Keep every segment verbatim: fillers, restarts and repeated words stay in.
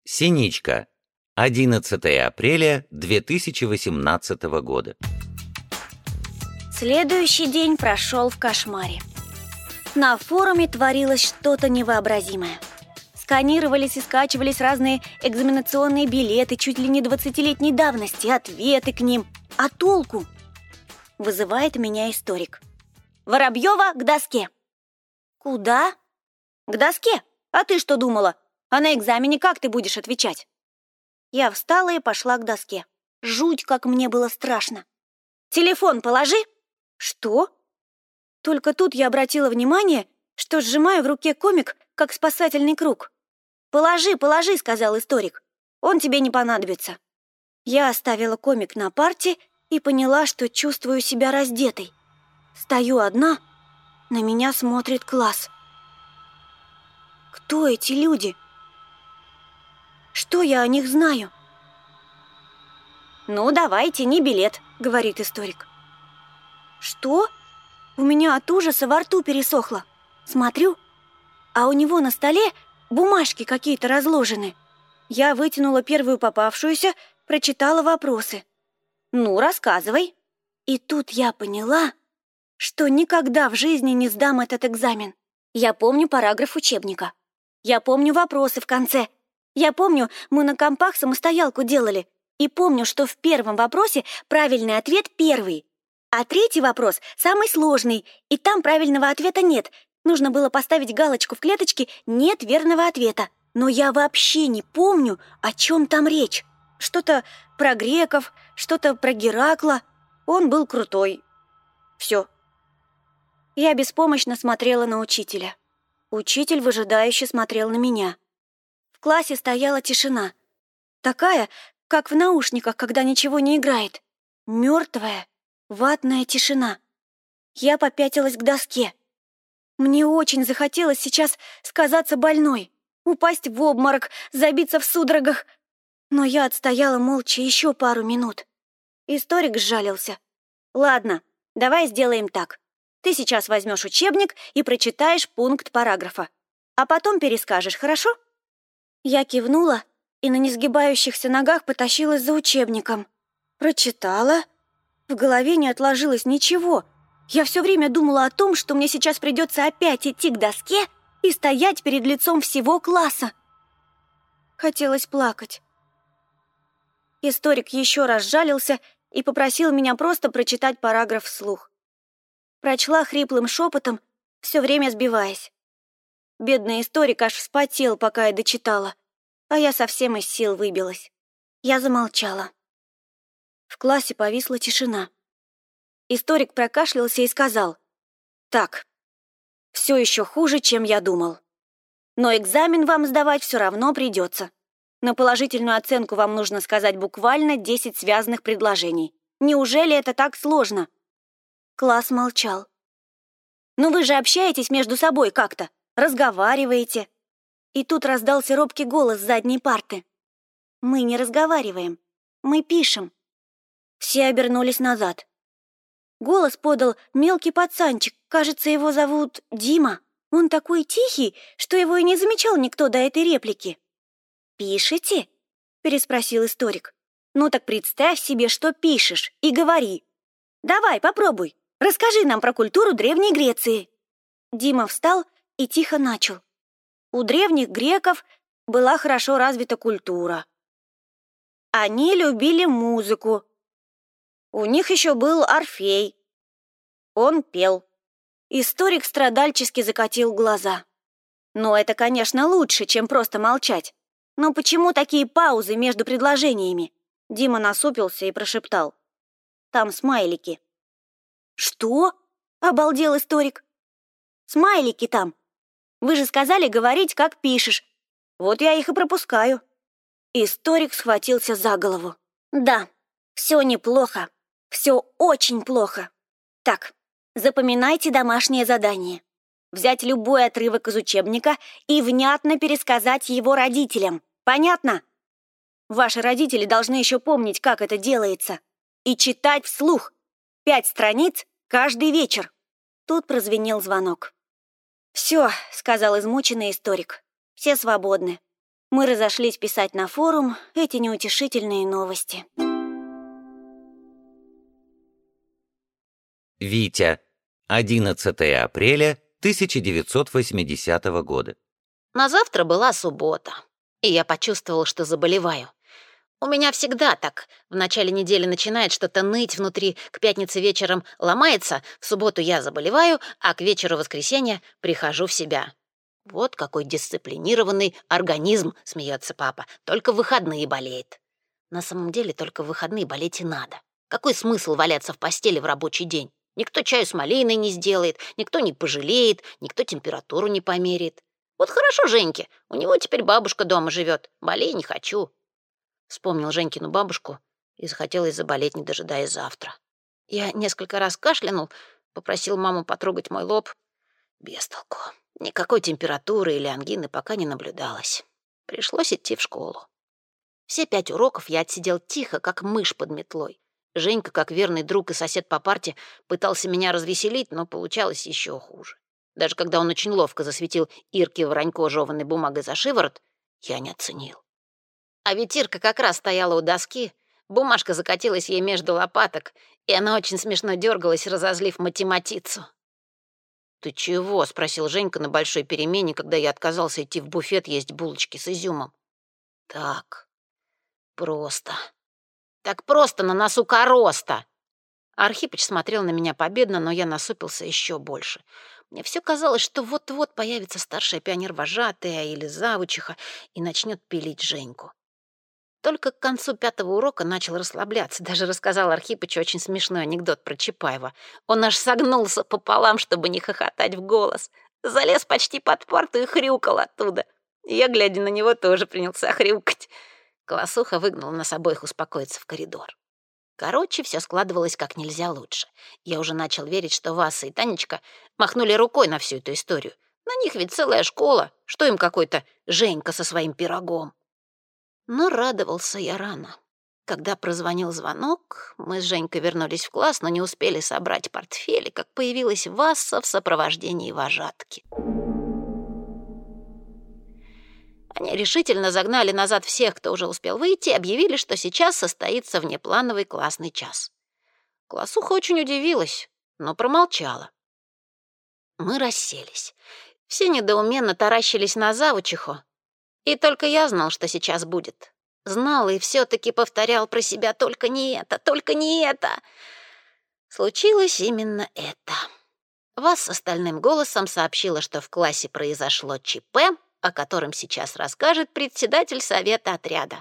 Синичка. одиннадцатое апреля две тысячи восемнадцатого года. Следующий день прошел в кошмаре. На форуме творилось что-то невообразимое. Сканировались и скачивались разные экзаменационные билеты чуть ли не двадцатилетней давности, ответы к ним. А толку? Вызывает меня историк. Воробьева, к доске. Куда? К доске. А ты что думала? А на экзамене как ты будешь отвечать? Я встала и пошла к доске. Жуть, как мне было страшно. Телефон положи. Что? Только тут я обратила внимание, что сжимаю в руке комик, как спасательный круг. «Положи, положи», — сказал историк. «Он тебе не понадобится». Я оставила комик на парте и поняла, что чувствую себя раздетой. Стою одна, на меня смотрит класс. Кто эти люди? Что я о них знаю? «Ну, давай, тяни билет», — говорит историк. «Что?» У меня от ужаса во рту пересохло. Смотрю, а у него на столе бумажки какие-то разложены. Я вытянула первую попавшуюся, прочитала вопросы. «Ну, рассказывай». И тут я поняла, что никогда в жизни не сдам этот экзамен. Я помню параграф учебника. Я помню вопросы в конце. Я помню, мы на компах самостоялку делали. И помню, что в первом вопросе правильный ответ первый. А третий вопрос самый сложный, и там правильного ответа нет. Нужно было поставить галочку в клеточке «нет верного ответа». Но я вообще не помню, о чем там речь. Что-то про греков, что-то про Геракла. Он был крутой. Все. Я беспомощно смотрела на учителя. Учитель выжидающе смотрел на меня. В классе стояла тишина. Такая, как в наушниках, когда ничего не играет. Мертвая. Ватная тишина. Я попятилась к доске. Мне очень захотелось сейчас сказаться больной, упасть в обморок, забиться в судорогах. Но я отстояла молча еще пару минут. Историк сжалился. «Ладно, давай сделаем так. Ты сейчас возьмешь учебник и прочитаешь пункт параграфа. А потом перескажешь, хорошо?» Я кивнула и на несгибающихся ногах потащилась за учебником. Прочитала. В голове не отложилось ничего. Я все время думала о том, что мне сейчас придется опять идти к доске и стоять перед лицом всего класса. Хотелось плакать. Историк еще раз жалился и попросил меня просто прочитать параграф вслух. Прочла хриплым шепотом, все время сбиваясь. Бедный историк аж вспотел, пока я дочитала, а я совсем из сил выбилась. Я замолчала. В классе повисла тишина. Историк прокашлялся и сказал: «Так, все еще хуже, чем я думал. Но экзамен вам сдавать все равно придется. На положительную оценку вам нужно сказать буквально десять связанных предложений. Неужели это так сложно?» Класс молчал. «Ну вы же общаетесь между собой как-то, разговариваете». И тут раздался робкий голос с задней парты. «Мы не разговариваем, мы пишем». Все обернулись назад. Голос подал мелкий пацанчик, кажется, его зовут Дима. Он такой тихий, что его и не замечал никто до этой реплики. «Пишете?» — переспросил историк. «Ну так представь себе, что пишешь, и говори. Давай, попробуй, расскажи нам про культуру Древней Греции». Дима встал и тихо начал. У древних греков была хорошо развита культура. Они любили музыку. У них еще был Орфей. Он пел. Историк страдальчески закатил глаза. Но это, конечно, лучше, чем просто молчать. Но почему такие паузы между предложениями? Дима насупился и прошептал: «Там смайлики». «Что?» — обалдел историк. «Смайлики там. Вы же сказали говорить, как пишешь. Вот я их и пропускаю». Историк схватился за голову. «Да, все неплохо. Все очень плохо. Так, запоминайте домашнее задание. Взять любой отрывок из учебника и внятно пересказать его родителям. Понятно? Ваши родители должны еще помнить, как это делается. И читать вслух. Пять страниц каждый вечер». Тут прозвенел звонок. «Все», — сказал измученный историк. «Все свободны». Мы разошлись писать на форум эти неутешительные новости. Витя. одиннадцатое апреля тысяча девятьсот восьмидесятого года. На завтра была суббота, и я почувствовал, что заболеваю. У меня всегда так. В начале недели начинает что-то ныть внутри, к пятнице вечером ломается, в субботу я заболеваю, а к вечеру воскресенья прихожу в себя. Вот какой дисциплинированный организм, смеется папа, только в выходные болеет. На самом деле только в выходные болеть и надо. Какой смысл валяться в постели в рабочий день? Никто чаю с малиной не сделает, никто не пожалеет, никто температуру не померяет. Вот хорошо Женьке, у него теперь бабушка дома живет, болей не хочу. Вспомнил Женькину бабушку и захотелось заболеть, не дожидаясь завтра. Я несколько раз кашлянул, попросил маму потрогать мой лоб. Без толку. Никакой температуры или ангины пока не наблюдалось. Пришлось идти в школу. Все пять уроков я отсидел тихо, как мышь под метлой. Женька, как верный друг и сосед по парте, пытался меня развеселить, но получалось еще хуже. Даже когда он очень ловко засветил Ирке Воронько жеванной бумагой за шиворот, я не оценил. А ведь Ирка как раз стояла у доски, бумажка закатилась ей между лопаток, и она очень смешно дергалась, разозлив математицу. «Ты чего?» — спросил Женька на большой перемене, когда я отказался идти в буфет есть булочки с изюмом. «Так, просто. Так просто на носу короста!» Архипыч смотрел на меня победно, но я насупился еще больше. Мне все казалось, что вот-вот появится старшая пионер-вожатая или завучиха и начнет пилить Женьку. Только к концу пятого урока начал расслабляться. Даже рассказал Архипычу очень смешной анекдот про Чапаева. Он аж согнулся пополам, чтобы не хохотать в голос. Залез почти под парту и хрюкал оттуда. Я, глядя на него, тоже принялся хрюкать. Классуха выгнала нас обоих успокоиться в коридор. Короче, все складывалось как нельзя лучше. Я уже начал верить, что Васа и Танечка махнули рукой на всю эту историю. На них ведь целая школа. Что им какой-то Женька со своим пирогом? Но радовался я рано. Когда прозвонил звонок, мы с Женькой вернулись в класс, но не успели собрать портфели, как появилась Васа в сопровождении вожатки. Они решительно загнали назад всех, кто уже успел выйти, и объявили, что сейчас состоится внеплановый классный час. Классуха очень удивилась, но промолчала. Мы расселись. Все недоуменно таращились на завучиху, и только я знал, что сейчас будет. Знал и все-таки повторял про себя: «Только не это, только не это!» Случилось именно это. Вас остальным голосом сообщила, что в классе произошло ЧП, о котором сейчас расскажет председатель совета отряда.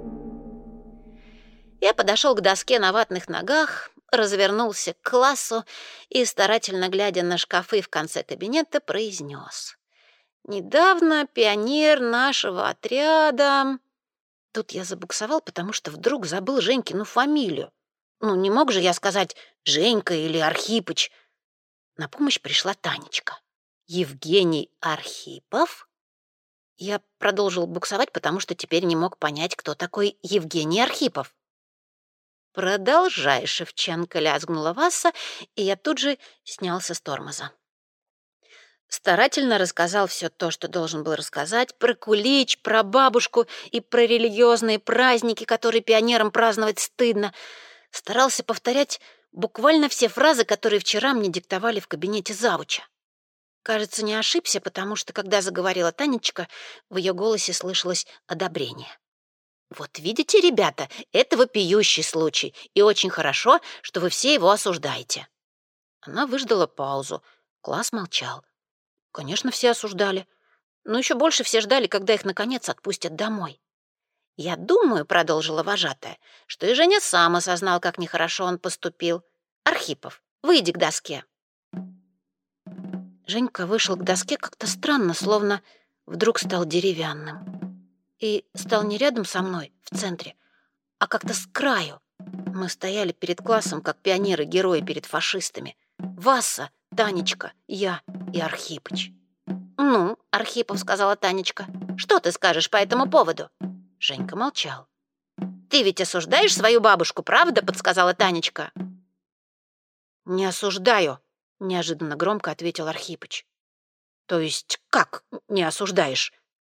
Я подошел к доске на ватных ногах, развернулся к классу и, старательно глядя на шкафы в конце кабинета, произнес: «Недавно пионер нашего отряда...» Тут я забуксовал, потому что вдруг забыл Женькину фамилию. Ну, не мог же я сказать Женька или Архипыч. На помощь пришла Танечка. «Евгений Архипов?» Я продолжил буксовать, потому что теперь не мог понять, кто такой Евгений Архипов. «Продолжай, Шевченко», — лязгнула Васа, и я тут же снялся с тормоза. Старательно рассказал все то, что должен был рассказать, про кулич, про бабушку и про религиозные праздники, которые пионерам праздновать стыдно. Старался повторять буквально все фразы, которые вчера мне диктовали в кабинете завуча. Кажется, не ошибся, потому что, когда заговорила Танечка, в ее голосе слышалось одобрение. «Вот видите, ребята, это вопиющий случай, и очень хорошо, что вы все его осуждаете». Она выждала паузу. Класс молчал. Конечно, все осуждали. Но еще больше все ждали, когда их, наконец, отпустят домой. «Я думаю, — продолжила вожатая, — что и Женя сам осознал, как нехорошо он поступил. Архипов, выйди к доске». Женька вышел к доске как-то странно, словно вдруг стал деревянным. И стал не рядом со мной, в центре, а как-то с краю. Мы стояли перед классом, как пионеры-герои перед фашистами. Васа, Танечка, я и Архипыч. «Ну, Архипов, — сказала Танечка, — что ты скажешь по этому поводу?» Женька молчал. «Ты ведь осуждаешь свою бабушку, правда?» — подсказала Танечка. «Не осуждаю», — неожиданно громко ответил Архипыч. «То есть как не осуждаешь?»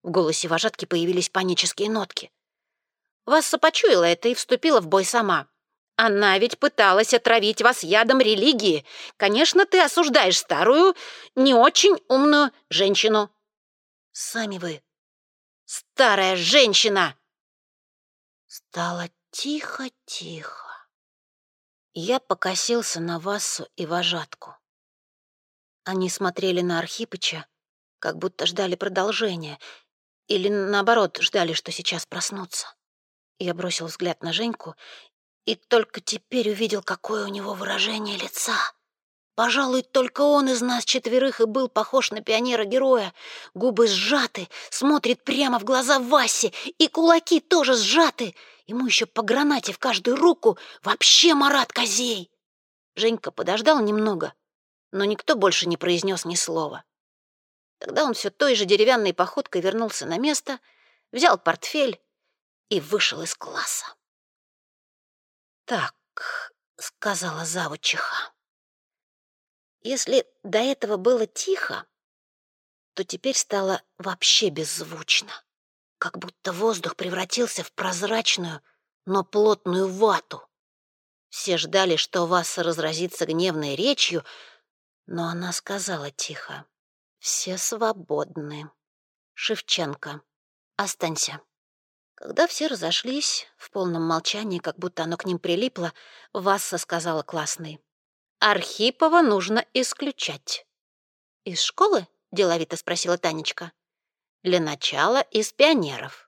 В голосе вожатки появились панические нотки. Васса почуяла это и вступила в бой сама. Она ведь пыталась отравить вас ядом религии. Конечно, ты осуждаешь старую, не очень умную женщину. Сами вы старая женщина. Стало тихо-тихо. Я покосился на Вассу и вожатку. Они смотрели на Архипыча, как будто ждали продолжения, или, наоборот, ждали, что сейчас проснутся. Я бросил взгляд на Женьку и только теперь увидел, какое у него выражение лица. Пожалуй, только он из нас четверых и был похож на пионера-героя. Губы сжаты, смотрит прямо в глаза Васе, и кулаки тоже сжаты. Ему еще по гранате в каждую руку. Вообще Марат Козей. Женька подождал немного, но никто больше не произнес ни слова. Тогда он все той же деревянной походкой вернулся на место, взял портфель и вышел из класса. «Так», — сказала завучиха, — «если до этого было тихо, то теперь стало вообще беззвучно, как будто воздух превратился в прозрачную, но плотную вату. Все ждали, что Васса разразится гневной речью, но она сказала тихо: «Все свободны. Шевченко, останься». Когда все разошлись, в полном молчании, как будто оно к ним прилипло, Васса сказала классной: «Архипова нужно исключать». «Из школы?» — деловито спросила Танечка. «Для начала из пионеров».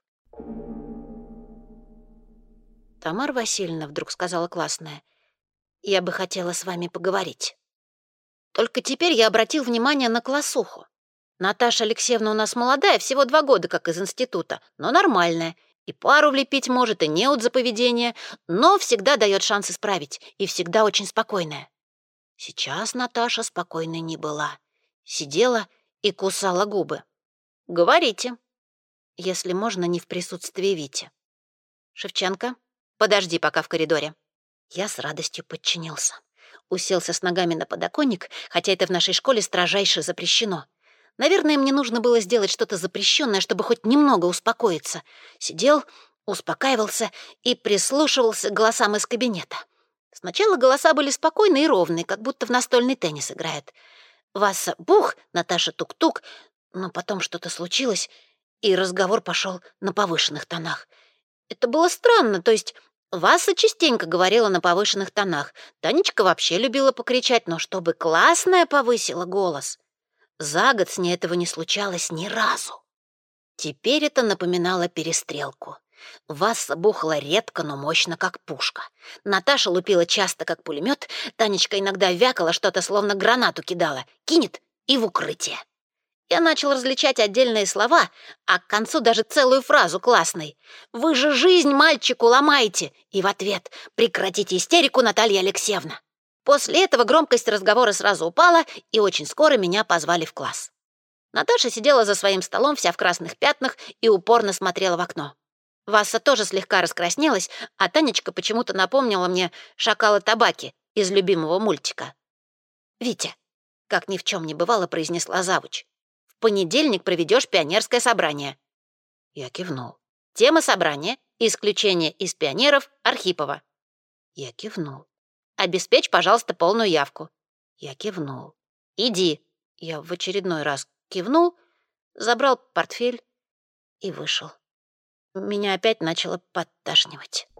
«Тамара Васильевна», — вдруг сказала классная, — «я бы хотела с вами поговорить». Только теперь я обратил внимание на классуху. Наташа Алексеевна у нас молодая, всего два года как из института, но нормальная. И пару влепить может, и неуд за поведение, но всегда дает шанс исправить, и всегда очень спокойная. Сейчас Наташа спокойной не была. Сидела и кусала губы. «Говорите, если можно, не в присутствии Вити». «Шевченко, подожди пока в коридоре». Я с радостью подчинился. Уселся с ногами на подоконник, хотя это в нашей школе строжайше запрещено. Наверное, мне нужно было сделать что-то запрещенное, чтобы хоть немного успокоиться. Сидел, успокаивался и прислушивался к голосам из кабинета. Сначала голоса были спокойные и ровные, как будто в настольный теннис играют. Васа бух, Наташа тук-тук, но потом что-то случилось, и разговор пошел на повышенных тонах. Это было странно, то есть Васа частенько говорила на повышенных тонах. Танечка вообще любила покричать, но чтобы классная повысила голос... За год с ней этого не случалось ни разу. Теперь это напоминало перестрелку. Васса бухала редко, но мощно, как пушка. Наташа лупила часто, как пулемет. Танечка иногда вякала что-то, словно гранату кидала. Кинет и в укрытие. Я начал различать отдельные слова, а к концу даже целую фразу классной. «Вы же жизнь мальчику ломаете!» И в ответ: «Прекратите истерику, Наталья Алексеевна!» После этого громкость разговора сразу упала, и очень скоро меня позвали в класс. Наташа сидела за своим столом, вся в красных пятнах, и упорно смотрела в окно. Васса тоже слегка раскраснелась, а Танечка почему-то напомнила мне «Шакала табаки» из любимого мультика. «Витя», — как ни в чем не бывало, произнесла завуч, «в понедельник проведешь пионерское собрание». Я кивнул. Тема собрания — исключение из пионеров Архипова. Я кивнул. «Обеспечь, пожалуйста, полную явку». Я кивнул. «Иди». Я в очередной раз кивнул, забрал портфель и вышел. Меня опять начало подташнивать.